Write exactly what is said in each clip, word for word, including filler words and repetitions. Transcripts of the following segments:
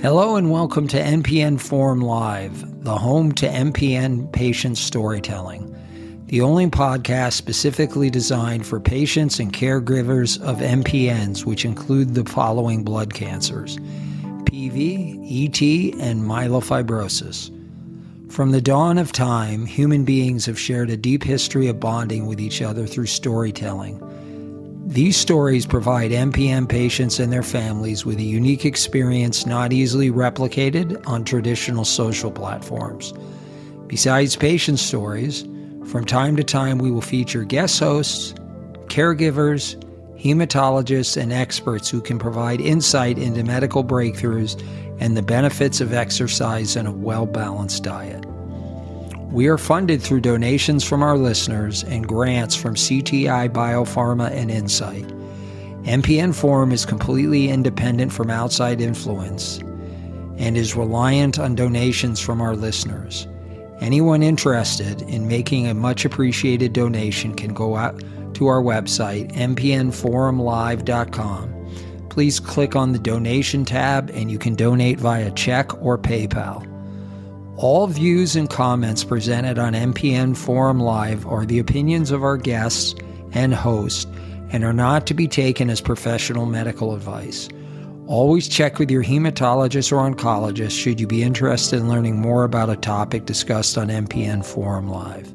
Hello and welcome to N P N Forum Live, the home to N P N patient storytelling, the only podcast specifically designed for patients and caregivers of N P Ns, which include the following blood cancers: P V, E T, and myelofibrosis. From the dawn of time, human beings have shared a deep history of bonding with each other through storytelling. These stories provide N P N patients and their families with a unique experience not easily replicated on traditional social platforms. Besides patient stories, from time to time we will feature guest hosts, caregivers, hematologists, and experts who can provide insight into medical breakthroughs and the benefits of exercise and a well-balanced diet. We are funded through donations from our listeners and grants from C T I Biopharma and Insight. N P N Forum is completely independent from outside influence and is reliant on donations from our listeners. Anyone interested in making a much appreciated donation can go out to our website, n p n forum live dot com. Please click on the donation tab and you can donate via check or PayPal. All views and comments presented on N P N Forum Live are the opinions of our guests and host and are not to be taken as professional medical advice. Always check with your hematologist or oncologist should you be interested in learning more about a topic discussed on N P N Forum Live.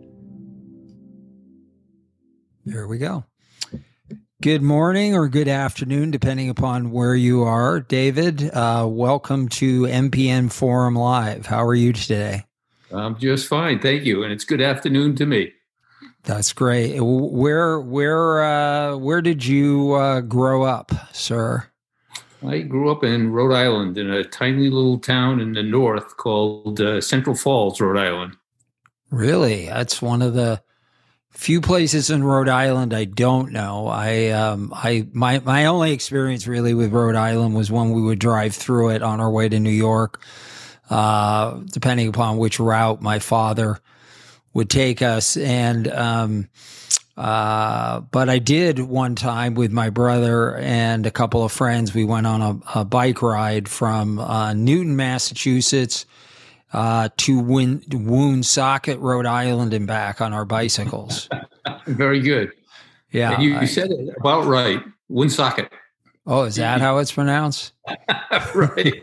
There we go. Good morning or good afternoon, depending upon where you are. David, uh, welcome to N P N Forum Live. How are you today? I'm just fine, thank you. And it's good afternoon to me. That's great. Where, where, uh, where did you uh, grow up, sir? I grew up in Rhode Island in a tiny little town in the north called uh, Central Falls, Rhode Island. Really? That's one of the few places in Rhode Island I don't know. I, um, I, my, my only experience really with Rhode Island was when we would drive through it on our way to New York, uh, depending upon which route my father would take us. And, um, uh, but I did one time with my brother and a couple of friends. We went on a, a bike ride from, uh, Newton, Massachusetts, Uh, to Win- Woonsocket, Rhode Island, and back on our bicycles. Very good. Yeah, and you, I, you said it about right. Woonsocket. Oh, is that how it's pronounced? Right.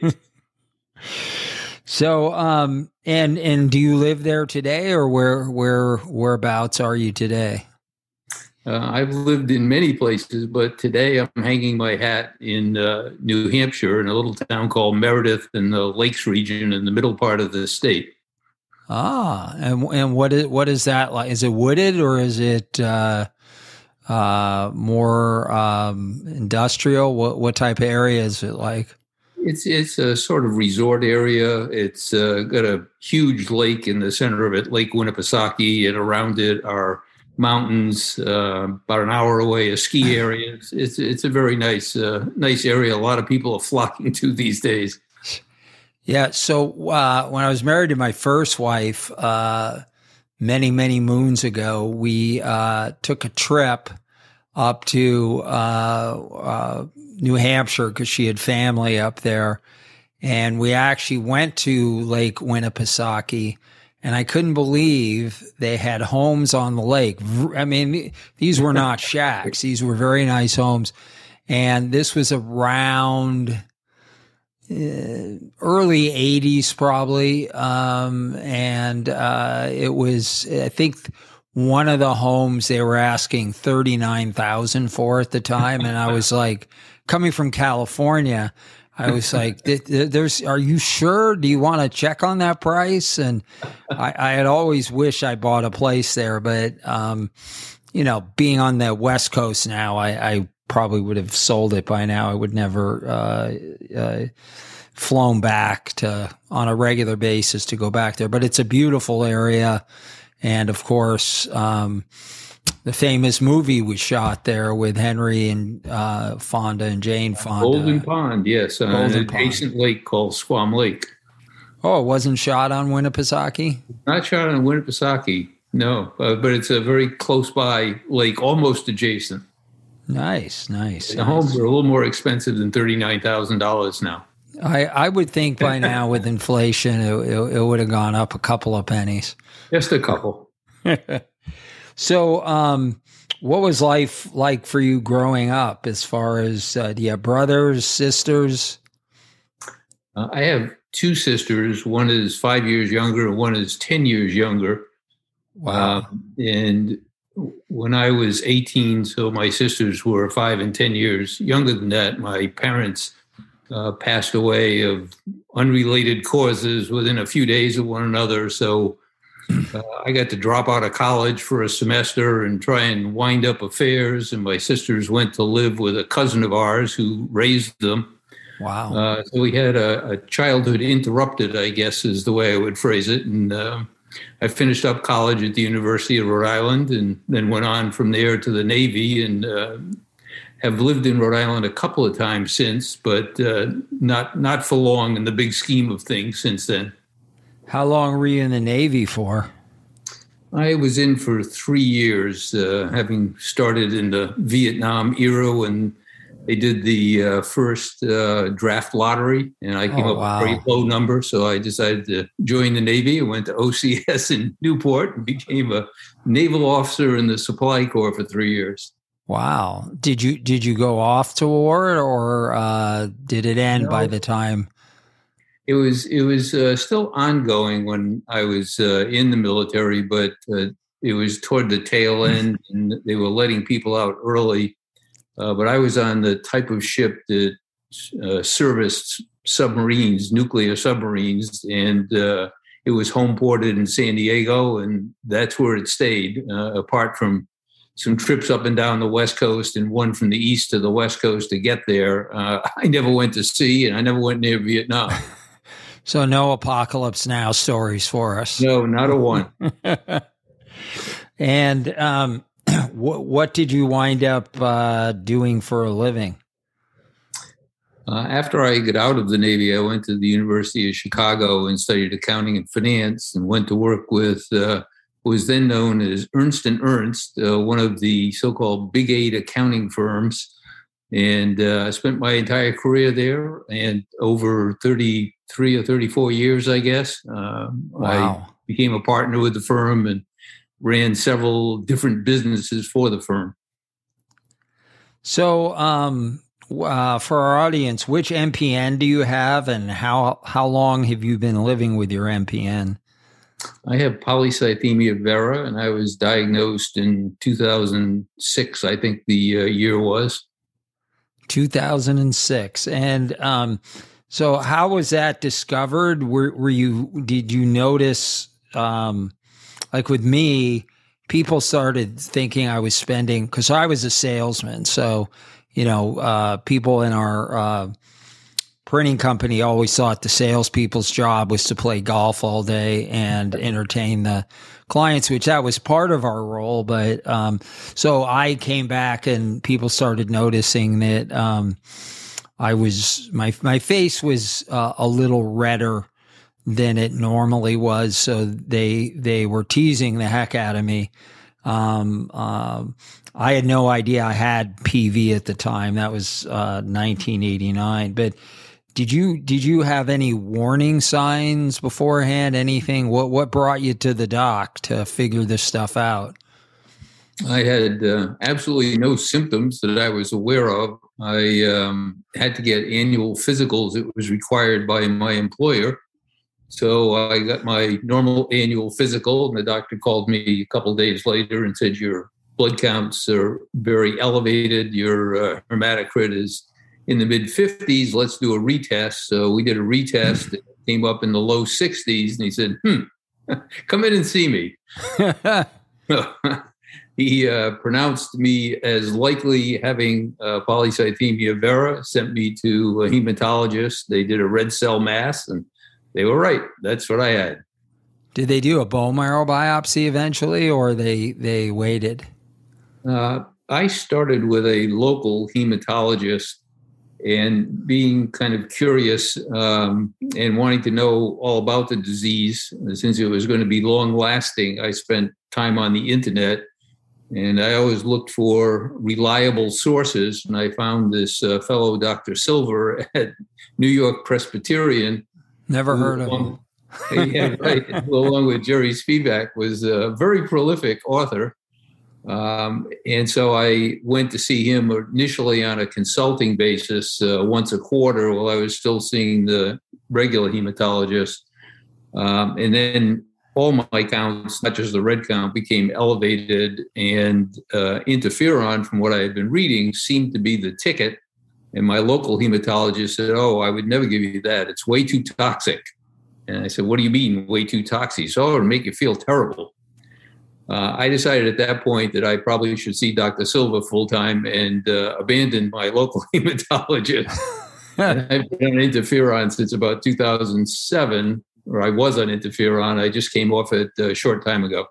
So, um, and and do you live there today, or where where whereabouts are you today? Uh, I've lived in many places, but today I'm hanging my hat in uh, New Hampshire in a little town called Meredith in the Lakes region in the middle part of the state. Ah, and and what is what is that like? Is it wooded or is it uh, uh, more um, industrial? What what type of area is it like? It's it's a sort of resort area. It's uh, got a huge lake in the center of it, Lake Winnipesaukee, and around it are mountains, uh, about an hour away, a ski area. It's it's, it's a very nice uh, nice area. A lot of people are flocking to these days. Yeah. So uh, when I was married to my first wife, uh, many many moons ago, we uh, took a trip up to uh, uh, New Hampshire because she had family up there, and we actually went to Lake Winnipesaukee. And I couldn't believe they had homes on the lake. I mean, these were not shacks. These were very nice homes. And this was around uh, early eighties, probably. Um, and uh, it was, I think, one of the homes they were asking thirty-nine thousand dollars for at the time. And I was like, coming from California, I was like, "There's, are you sure? Do you want to check on that price?" And I, I had always wished I bought a place there, but, um, you know, being on the West Coast now, I, I probably would have sold it by now. I would never, uh, uh, flown back to on a regular basis to go back there, but it's a beautiful area. And of course, um, the famous movie was shot there with Henry and uh, Fonda and Jane Fonda. Golden Pond, yes, on an adjacent lake called Squam Lake. Oh, it wasn't shot on Winnipesaukee? Not shot on Winnipesaukee, no, uh, but it's a very close by lake, almost adjacent. Nice, nice. The nice. homes are a little more expensive than thirty-nine thousand dollars now. I, I would think by now with inflation, it, it, it would have gone up a couple of pennies. Just a couple. So, um, what was life like for you growing up as far as, uh, do you have brothers, sisters? Uh, I have two sisters. One is five years younger and one is ten years younger. Wow. Uh, and when I was eighteen, so my sisters were five and ten years younger than that, my parents uh, passed away of unrelated causes within a few days of one another. So uh, I got to drop out of college for a semester and try and wind up affairs. And my sisters went to live with a cousin of ours who raised them. Wow. Uh, so we had a, a childhood interrupted, I guess is the way I would phrase it. And uh, I finished up college at the University of Rhode Island and then went on from there to the Navy and uh, have lived in Rhode Island a couple of times since, but uh, not not for long in the big scheme of things since then. How long were you in the Navy for? I was in for three years, uh, having started in the Vietnam era when they did the uh, first uh, draft lottery, and I came Oh, up wow. with a very low number. So I decided to join the Navy. I went to O C S in Newport and became a naval officer in the Supply Corps for three years. Wow. Did you did you go off to war, or uh, did it end No. by the time? It was it was uh, still ongoing when I was uh, in the military, but uh, it was toward the tail end, and they were letting people out early. Uh, but I was on the type of ship that uh, serviced submarines, nuclear submarines, and uh, it was home ported in San Diego, and that's where it stayed, uh, apart from some trips up and down the West Coast and one from the East to the West Coast to get there. Uh, I never went to sea, and I never went near Vietnam. So no Apocalypse Now stories for us. No, not a one. And um, what what did you wind up uh, doing for a living? Uh, after I got out of the Navy, I went to the University of Chicago and studied accounting and finance, and went to work with uh, what was then known as Ernst and Ernst, uh, one of the so-called Big Eight accounting firms. And uh, I spent my entire career there, and over thirty-three or thirty-four years, I guess. Uh, Wow. I became a partner with the firm and ran several different businesses for the firm. So um, uh, for our audience, which M P N do you have, and how how long have you been living with your M P N? I have polycythemia vera, and I was diagnosed in two thousand six, I think the uh, year was. two thousand six. And um, so how was that discovered? Were, were you, did you notice, um, like with me, people started thinking I was spending, because I was a salesman. So, you know, uh, people in our uh, printing company always thought the salespeople's job was to play golf all day and entertain the clients, which that was part of our role. But um, so I came back and people started noticing that um, I was, my, my face was uh, a little redder than it normally was. So they, they were teasing the heck out of me. Um, um, I had no idea I had P V at the time. That was uh, nineteen eighty-nine. But Did you did you have any warning signs beforehand? Anything? What what brought you to the doc to figure this stuff out? I had uh, absolutely no symptoms that I was aware of. I um, had to get annual physicals. It was required by my employer. So I got my normal annual physical, and the doctor called me a couple of days later and said, your blood counts are very elevated. Your uh, hematocrit is in the mid fifties, let's do a retest. So we did a retest. It came up in the low sixties, and he said, hmm, come in and see me. He uh, pronounced me as likely having uh, polycythemia vera, sent me to a hematologist. They did a red cell mass, and they were right. That's what I had. Did they do a bone marrow biopsy eventually, or they, they waited? Uh, I started with a local hematologist, and being kind of curious um, and wanting to know all about the disease, since it was going to be long lasting, I spent time on the internet And I always looked for reliable sources, and I found this uh, fellow, Doctor Silver, at New York Presbyterian. Never heard of him. Yeah, right. Along with Jerry Spivak, was a very prolific author. Um, and so I went to see him initially on a consulting basis uh, once a quarter while I was still seeing the regular hematologist. Um, and then all my counts, not just the red count, became elevated, and uh, interferon, from what I had been reading, seemed to be the ticket. And my local hematologist said, "Oh, I would never give you that. It's way too toxic." And I said, "What do you mean, way too toxic?" So, "Oh, it'll make you feel terrible." Uh, I decided at that point that I probably should see Doctor Silva full time and uh, abandon my local hematologist. And I've been on interferon since about two thousand seven, or I was on interferon. I just came off it a short time ago.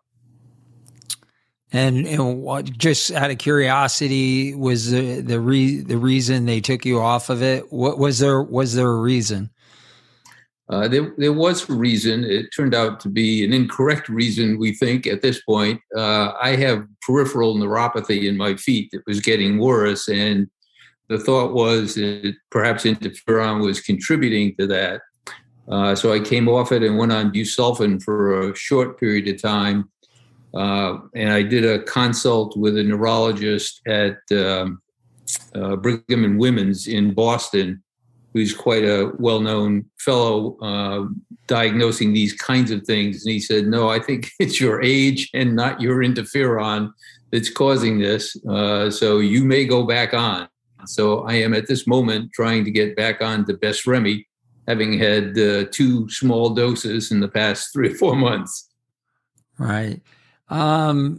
And, and what, just out of curiosity, was the the, re, the reason they took you off of it? What was there? Was there a reason? Uh, there, there was a reason. It turned out to be an incorrect reason, we think, at this point. Uh, I have peripheral neuropathy in my feet that was getting worse, and the thought was that perhaps interferon was contributing to that. Uh, so I came off it and went on busulfan for a short period of time. Uh, and I did a consult with a neurologist at um, uh, Brigham and Women's in Boston, who's quite a well-known fellow uh, diagnosing these kinds of things. And he said, "No, I think it's your age and not your interferon that's causing this. Uh, so you may go back on." So I am at this moment trying to get back on to Besremi, having had uh, two small doses in the past three or four months. Right. Um,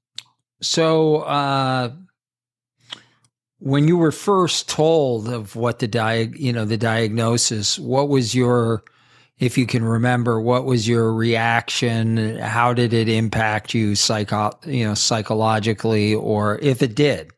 so, uh, when you were first told of what the di- you know, the diagnosis, what was your, if you can remember, what was your reaction? How did it impact you psycho, you know, psychologically, or if it did?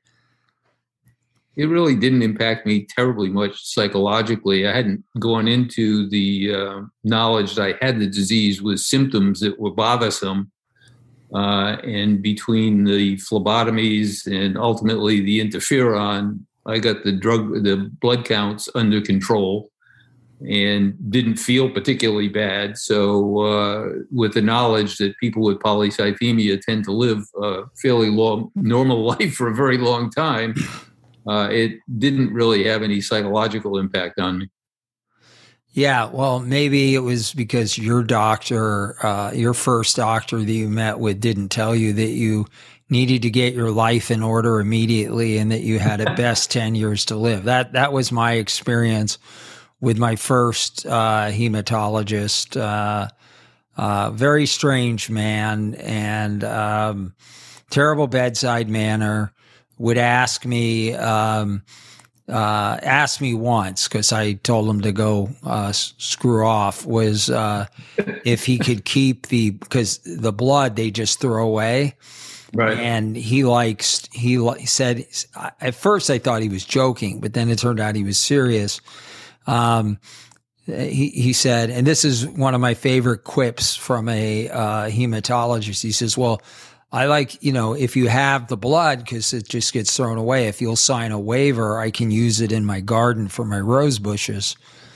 It really didn't impact me terribly much psychologically. I hadn't gone into the uh, knowledge that I had the disease with symptoms that were bothersome. Uh, and between the phlebotomies and ultimately the interferon, I got the drug, the blood counts under control and didn't feel particularly bad. So uh, with the knowledge that people with polycythemia tend to live a fairly long, normal life for a very long time, uh, it didn't really have any psychological impact on me. Yeah, well, maybe it was because your doctor, uh, your first doctor that you met with didn't tell you that you needed to get your life in order immediately and that you had at best ten years to live. That that was my experience with my first uh, hematologist. Uh, uh, very strange man and um, terrible bedside manner. Would ask me... Um, Uh, asked me once, because I told him to go uh, screw off, was uh, if he could keep the, because the blood they just throw away. Right. And he likes, he li- said, at first I thought he was joking, but then it turned out he was serious. Um, he, he said, and this is one of my favorite quips from a uh, hematologist. He says, "Well, I like, you know, if you have the blood, because it just gets thrown away, if you'll sign a waiver, I can use it in my garden for my rose bushes."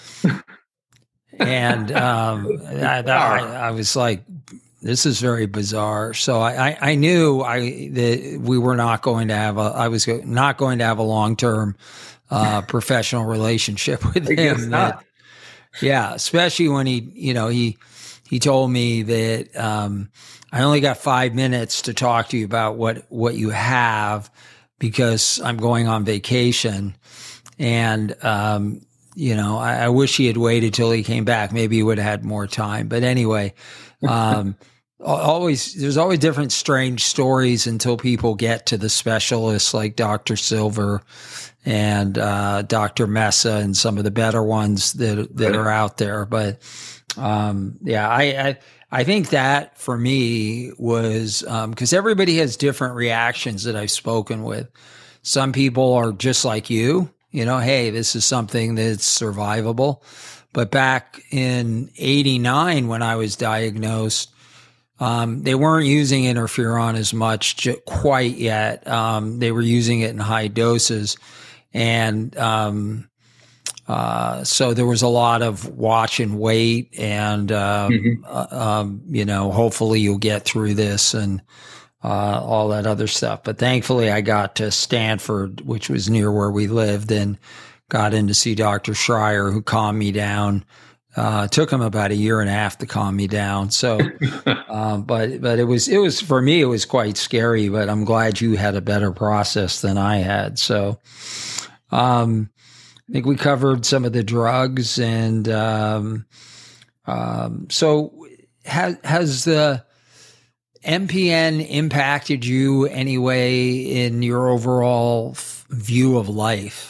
And um, I, I, I was like, this is very bizarre. So I, I, I knew I that we were not going to have a, I was not going to have a long-term uh, professional relationship with him. That, yeah, especially when he, you know, he, he told me that, um, I only got five minutes to talk to you about what, what you have, because I'm going on vacation. And, um, you know, I, I wish he had waited till he came back. Maybe he would have had more time. But anyway, um, always, there's always different strange stories until people get to the specialists like Doctor Silver and, uh, Doctor Mesa and some of the better ones that, that are out there. But, um, yeah, I, I, I think that for me was, um, cause everybody has different reactions that I've spoken with. Some people are just like you, you know, hey, this is something that's survivable. But back in eighty-nine, when I was diagnosed, Um, they weren't using interferon as much j- quite yet. Um, they were using it in high doses. And um, uh, so there was a lot of watch and wait and, um, Mm-hmm. uh, um, you know, hopefully you'll get through this and uh, all that other stuff. But thankfully I got to Stanford, which was near where we lived, and got in to see Doctor Schreier, who calmed me down. Uh, it took him about a year and a half to calm me down. So, um, but, but it was, it was, for me, it was quite scary, but I'm glad you had a better process than I had. So, um, I think we covered some of the drugs and, um, um, so has, has the M P N impacted you anyway in your overall f- view of life?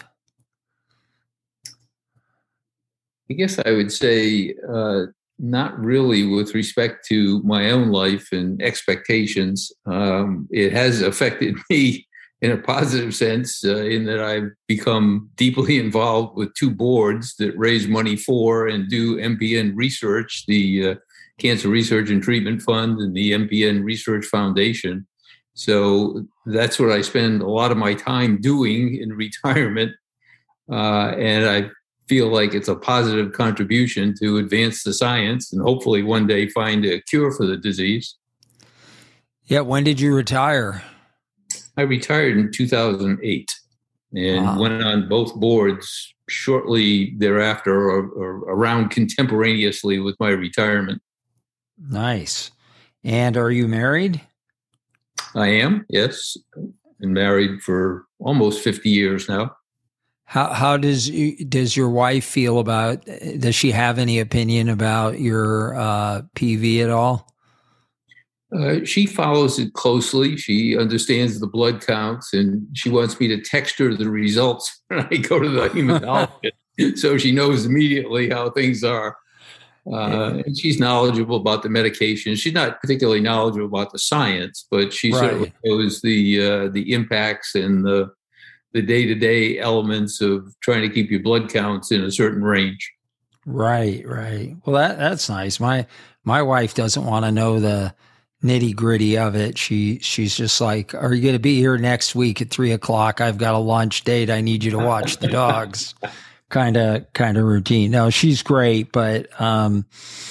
I guess I would say uh, not really with respect to my own life and expectations. Um, it has affected me in a positive sense uh, in that I've become deeply involved with two boards that raise money for and do M P N research, the uh, Cancer Research and Treatment Fund and the M P N Research Foundation. So that's what I spend a lot of my time doing in retirement. Uh, and I feel like it's a positive contribution to advance the science and hopefully one day find a cure for the disease. Yeah. When did you retire? I retired in two thousand eight and Wow. went on both boards shortly thereafter or, or around contemporaneously with my retirement. Nice. And are you married? I am, yes. Been married for almost fifty years now. How how does you, does your wife feel about? Does she have any opinion about your uh, P V at all? Uh, she follows it closely. She understands the blood counts, and she wants me to text her the results when I go to the hematologist, so she knows immediately how things are. Uh, and she's knowledgeable about the medication. She's not particularly knowledgeable about the science, but she Right. certainly knows the uh, the impacts and the the day to day elements of trying to keep your blood counts in a certain range. Right, right. Well, that that's nice. My my wife doesn't want to know the nitty gritty of it. She she's just like, "Are you going to be here next week at three o'clock? I've got a lunch date. I need you to watch the dogs." Kind of kind of routine. No, she's great, but um,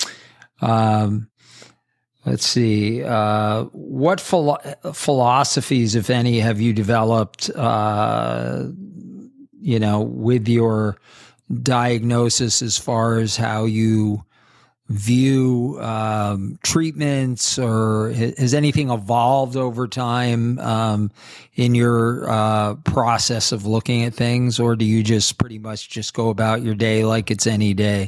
um, let's see. Uh, what philo- philosophies, if any, have you developed? Uh, you know, with your diagnosis, as far as how you view um, treatments, or has anything evolved over time um, in your uh, process of looking at things, or do you just pretty much just go about your day like it's any day?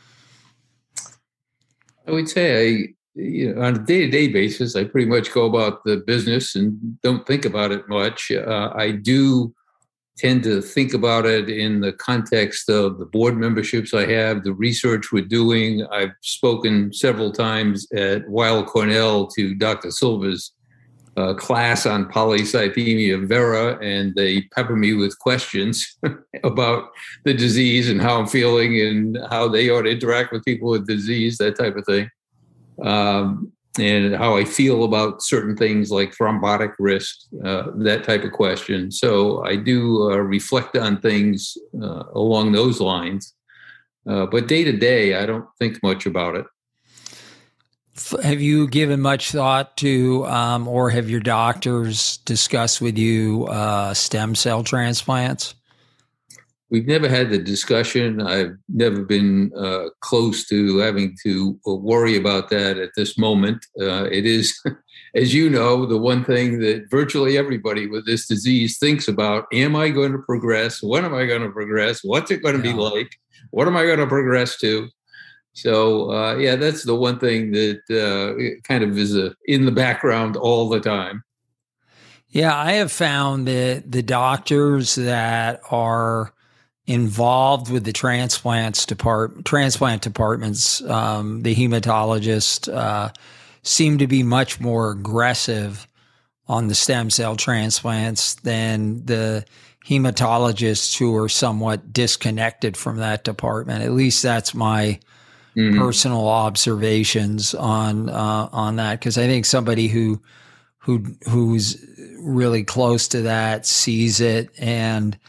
I would say I, you know, on a day to day basis, I pretty much go about the business and don't think about it much. Uh, I do tend to think about it in the context of the board memberships I have, the research we're doing. I've spoken several times at Weill Cornell to Doctor Silva's uh, class on polycythemia vera, and they pepper me with questions about the disease and how I'm feeling and how they ought to interact with people with disease, that type of thing. Um, and how I feel about certain things like thrombotic risk, uh, that type of question. So I do uh, reflect on things uh, along those lines. Uh, but day to day, I don't think much about it. Have you given much thought to, um, or have your doctors discussed with you uh, stem cell transplants? We've never had the discussion. I've never been uh, close to having to worry about that at this moment. Uh, it is, as you know, the one thing that virtually everybody with this disease thinks about. Am I going to progress? When am I going to progress? What's it going to Yeah. be like? What am I going to progress to? So, uh, yeah, that's the one thing that uh, kind of is a, in the background all the time. Yeah, I have found that the doctors that are involved with the transplants depart transplant departments, um, the hematologists uh, seem to be much more aggressive on the stem cell transplants than the hematologists who are somewhat disconnected from that department. At least that's my mm. personal observations on uh, on that, because I think somebody who who who's really close to that sees it, and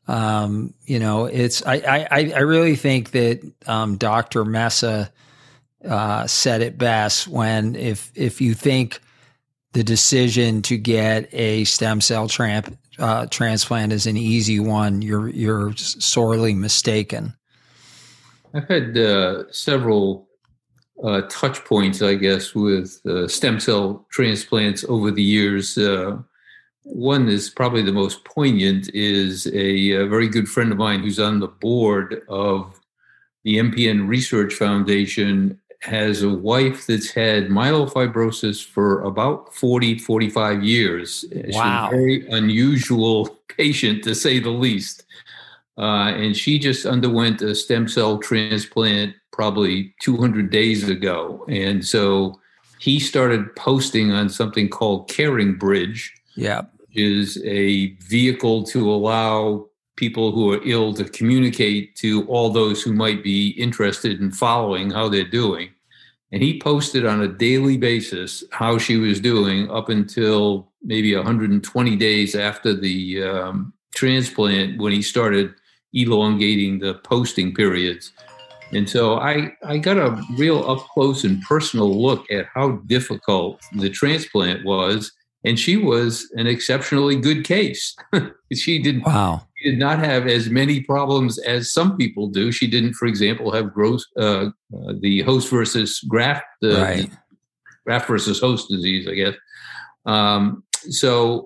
um, you know, it's I I I really think that um, Doctor Mesa uh, said it best when if if you think the decision to get a stem cell tramp, uh, transplant is an easy one, you're you're sorely mistaken. I've had uh, several uh, touch points, I guess, with uh, stem cell transplants over the years. Uh, one is probably the most poignant is a, a very good friend of mine who's on the board of the M P N Research Foundation, has a wife that's had myelofibrosis for about forty, forty-five years. Wow. She's a very unusual patient, to say the least. Uh, and she just underwent a stem cell transplant probably two hundred days ago. And so he started posting on something called Caring Bridge, yeah, which is a vehicle to allow people who are ill to communicate to all those who might be interested in following how they're doing. And he posted on a daily basis how she was doing up until maybe one hundred twenty days after the um, transplant, when he started elongating the posting periods. And so I, I got a real up close and personal look at how difficult the transplant was. And she was an exceptionally good case. she did, wow. did not have as many problems as some people do. She didn't, for example, have gross, uh, uh, the host versus graft, uh, right. graft versus host disease, I guess. Um, so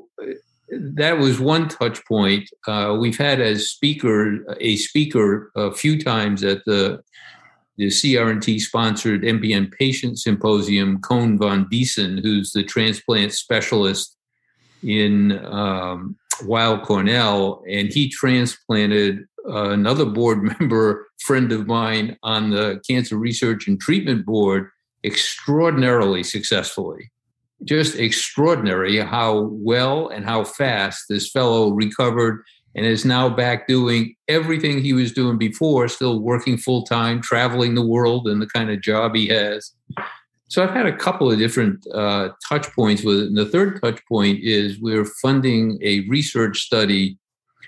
that was one touch point. Uh, we've had as speaker, a speaker a few times at the the C R N T-sponsored M P N Patient Symposium, Koen van Diesen, who's the transplant specialist in um, Weill Cornell, and he transplanted uh, another board member, friend of mine, on the Cancer Research and Treatment Board extraordinarily successfully. Just extraordinary how well and how fast this fellow recovered and is now back doing everything he was doing before, still working full-time, traveling the world, and the kind of job he has. So I've had a couple of different uh, touch points with it. And the third touch point is we're funding a research study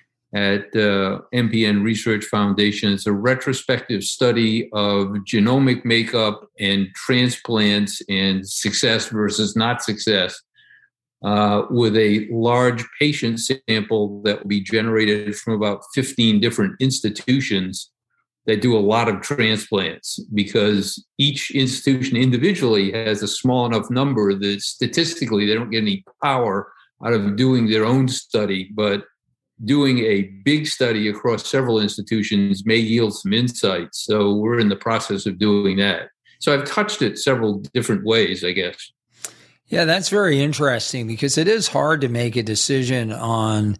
at uh, M P N Research Foundation. It's a retrospective study of genomic makeup and transplants and success versus not success, uh, with a large patient sample that will be generated from about fifteen different institutions that do a lot of transplants, because each institution individually has a small enough number that statistically they don't get any power out of doing their own study, but doing a big study across several institutions may yield some insights. So we're in the process of doing that. So I've touched it several different ways, I guess. Yeah, that's very interesting, because it is hard to make a decision on,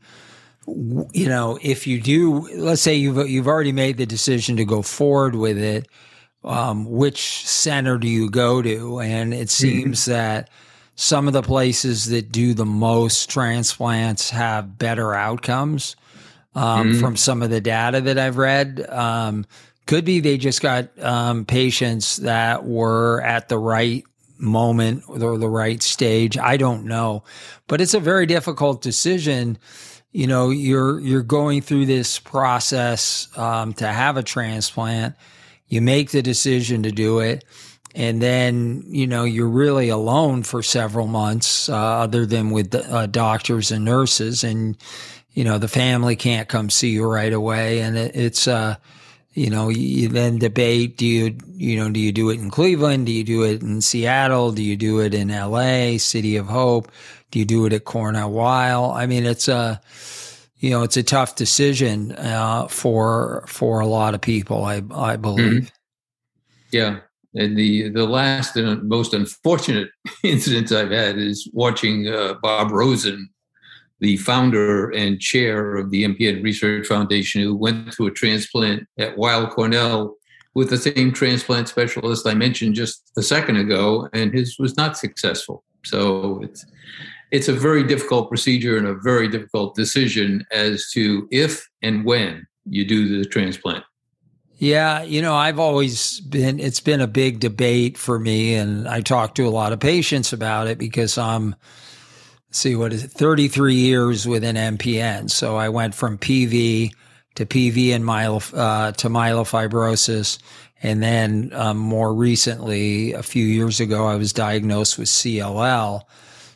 you know, if you do, let's say you've you've already made the decision to go forward with it, um, which center do you go to? And it seems mm-hmm. that some of the places that do the most transplants have better outcomes um, mm-hmm. from some of the data that I've read. Um, could be they just got um, patients that were at the right moment or the right stage. I don't know, but it's a very difficult decision. You know, you're you're going through this process um, to have a transplant. You make the decision to do it. And then, you know, you're really alone for several months, uh, other than with uh, doctors and nurses. And, you know, the family can't come see you right away. And it, it's, uh, you know, you then debate, do you, you know, do you do it in Cleveland? Do you do it in Seattle? Do you do it in L A, City of Hope? Do you do it at Cornell Weill? I mean, it's a, you know, it's a tough decision uh, for for a lot of people, I, I believe. Mm-hmm. Yeah. And the, the last and most unfortunate incident I've had is watching uh, Bob Rosen, the founder and chair of the M P N Research Foundation, who went through a transplant at Weill Cornell with the same transplant specialist I mentioned just a second ago, and his was not successful. So it's it's a very difficult procedure and a very difficult decision as to if and when you do the transplant. Yeah, you know, I've always been, it's been a big debate for me, and I talk to a lot of patients about it because I'm, let's see, what is it, thirty-three years with an M P N. So I went from P V to P V and myelo, uh, to myelofibrosis. And then um, more recently, a few years ago, I was diagnosed with C L L.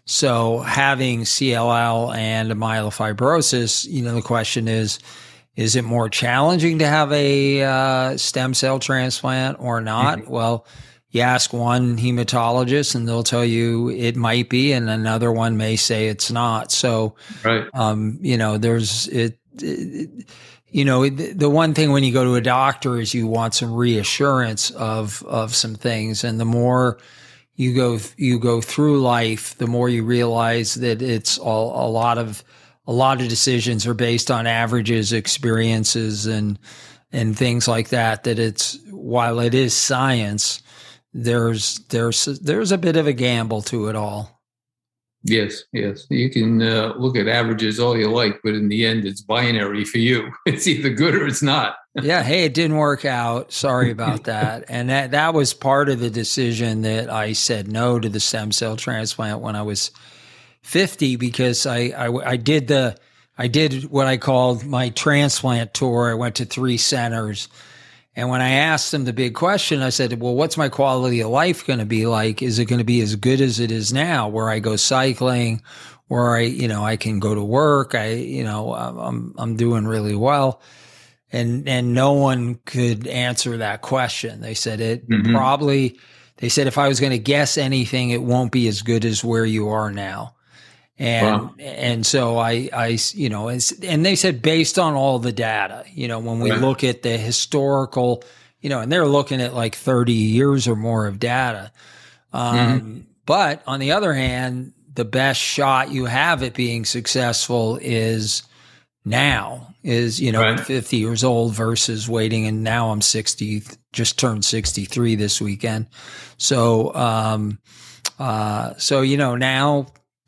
So having C L L and myelofibrosis, you know, the question is, is it more challenging to have a uh, stem cell transplant or not? Mm-hmm. Well, you ask one hematologist and they'll tell you it might be, and another one may say it's not. So, right. um, you know, there's it, it you know, the, the one thing when you go to a doctor is you want some reassurance of, of some things. And the more you go, you go through life, the more you realize that it's all, a lot of, a lot of decisions are based on averages, experiences, and, and things like that, that it's, while it is science, there's, there's, there's a bit of a gamble to it all. Yes, yes. You can uh, look at averages all you like, but in the end, it's binary for you. It's either good or it's not. Yeah. Hey, it didn't work out. Sorry about that. And that, that was part of the decision that I said no to the stem cell transplant when I was fifty, because I, I, I did the, I did what I called my transplant tour. I went to three centers. And when I asked them the big question, I said, well, what's my quality of life going to be like? Is it going to be as good as it is now, where I go cycling, where I, you know, I can go to work? I, you know, I'm, I'm doing really well. And, and no one could answer that question. They said it mm-hmm. probably, they said, if I was going to guess anything, it won't be as good as where you are now. And, wow. and so I, I, you know, and they said, based on all the data, you know, when we right. look at the historical, you know, and they're looking at like thirty years or more of data. Um, mm-hmm. But on the other hand, the best shot you have at being successful is now, is, you know, right. fifty years old versus waiting. And now I'm sixty, just turned sixty-three this weekend. So, um, uh, so, you know, now,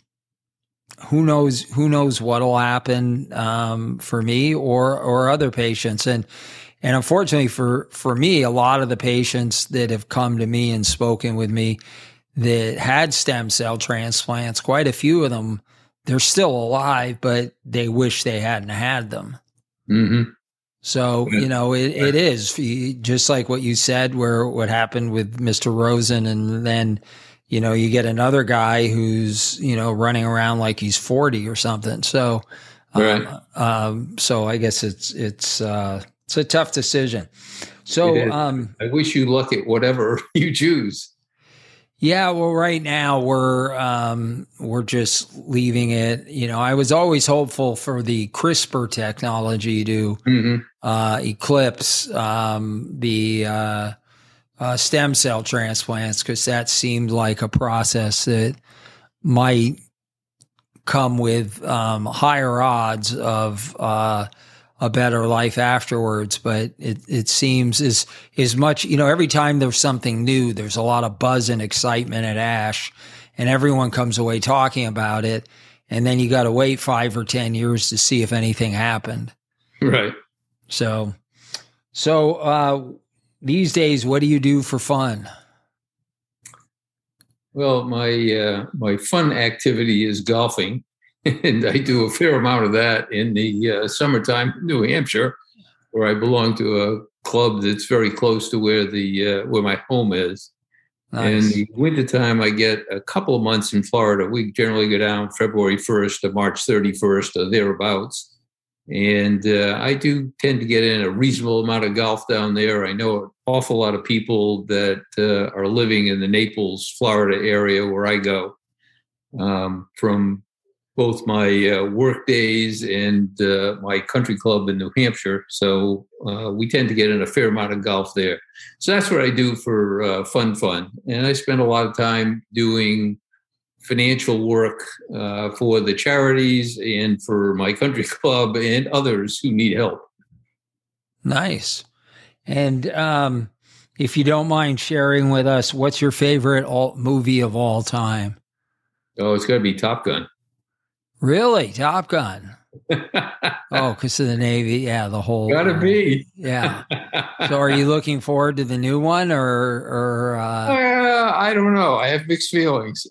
who knows, who knows what'll happen, um, for me or, or other patients. And, and unfortunately for, for me, a lot of the patients that have come to me and spoken with me that had stem cell transplants, quite a few of them, they're still alive, but they wish they hadn't had them. Mm-hmm. So, you know, it, it is just like what you said, where what happened with Mister Rosen, and then, you know, you get another guy who's, you know, running around like he's forty or something. So, right. um, um, so I guess it's, it's, uh, it's a tough decision. So, um, I wish you luck at whatever you choose. Yeah. Well, right now we're, um, we're just leaving it. You know, I was always hopeful for the CRISPR technology to, mm-hmm. uh, eclipse, um, the, uh, Uh, stem cell transplants, because that seemed like a process that might come with um, higher odds of uh, a better life afterwards. But it, it seems as as much, you know, every time there's something new, there's a lot of buzz and excitement at ASH, and everyone comes away talking about it. And then you got to wait five or ten years to see if anything happened. Right. So, so, uh, these days, what do you do for fun? Well, my uh, my fun activity is golfing, and I do a fair amount of that in the uh, summertime in New Hampshire, where I belong to a club that's very close to where the uh, where my home is. Nice. And the wintertime, I get a couple of months in Florida. We generally go down February first to March thirty-first or thereabouts. And uh, I do tend to get in a reasonable amount of golf down there. I know an awful lot of people that uh, are living in the Naples, Florida area where I go, um, from both my uh, work days and uh, my country club in New Hampshire. So uh, we tend to get in a fair amount of golf there. So that's what I do for uh, fun, fun. And I spend a lot of time doing financial work uh, for the charities and for my country club and others who need help. Nice. And um, if you don't mind sharing with us, what's your favorite alt movie of all time? Oh, it's got to be Top Gun. Really? Top Gun? Oh, because of the Navy. Yeah, the whole. Gotta uh, be. Yeah. So are you looking forward to the new one or, or, uh, Uh, I don't know. I have mixed feelings.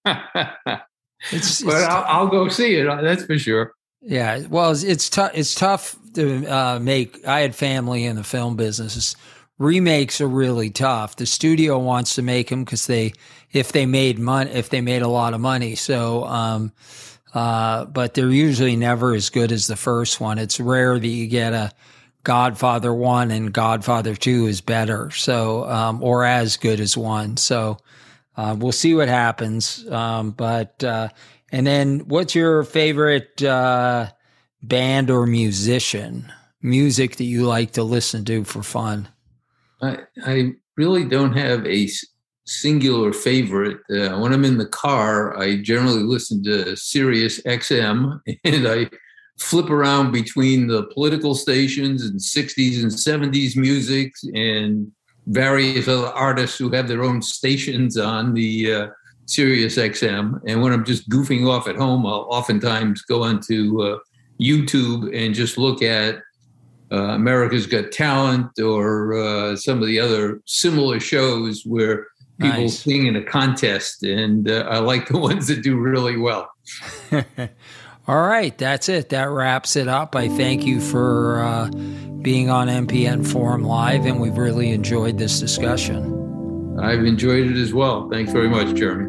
it's, But it's I'll, I'll go see it. That's for sure. yeah. Well, it's, it's tough. It's tough to uh, make. I had family in the film business. Remakes are really tough. The studio wants to make them because they, if they made money, if they made a lot of money. So, um, uh, but they're usually never as good as the first one. It's rare that you get a Godfather one and Godfather two is better. So, um, or as good as one. So, uh, we'll see what happens. Um, but, uh, and then what's your favorite, uh, band or musician, music that you like to listen to for fun? I, I really don't have a singular favorite. Uh, when I'm in the car, I generally listen to Sirius X M, and I flip around between the political stations and sixties and seventies music and various other artists who have their own stations on the uh, Sirius X M. And when I'm just goofing off at home, I'll oftentimes go onto uh, YouTube and just look at uh, America's Got Talent or uh, some of the other similar shows where people Nice. sing in a contest. And uh, I like the ones that do really well. All right, that's it. That wraps it up. I thank you for uh, being on M P N Forum Live, and we've really enjoyed this discussion. I've enjoyed it as well. Thanks very much, Jeremy.